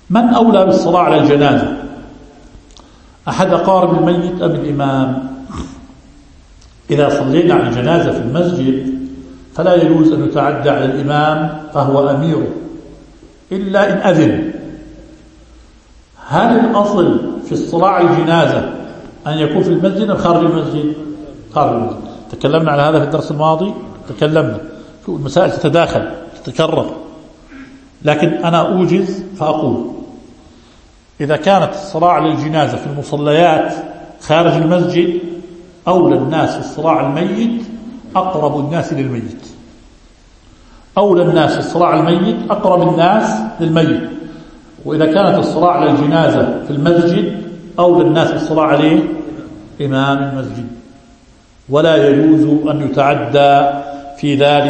من أولى بالصلاة على الجنازة؟ أحد أقارب الميت أم الإمام؟ إذا صلينا على الجنازة في المسجد فلا يجوز أن يتعدى على الإمام فهو أميره إلا إن أذن. هل الأصل في الصلاة على الجنازة أن يكون في المسجد أم خارج المسجد؟ خارج المسجد. تكلمنا على هذا في الدرس الماضي، تكلمنا شو المسائل تتداخل تتكرر، لكن أنا أوجز فأقول إذا كانت الصلاة على الجنازة في المصليات خارج المسجد أولى الناس الصلاة على الميت أقرب الناس للميت، أولى الناس الصلاة على الميت أقرب الناس للميت. وإذا كانت الصلاة على الجنازة في المسجد أولى الناس الصلاة عليه إمام المسجد، ولا يجوز أن يتعدى في ذلك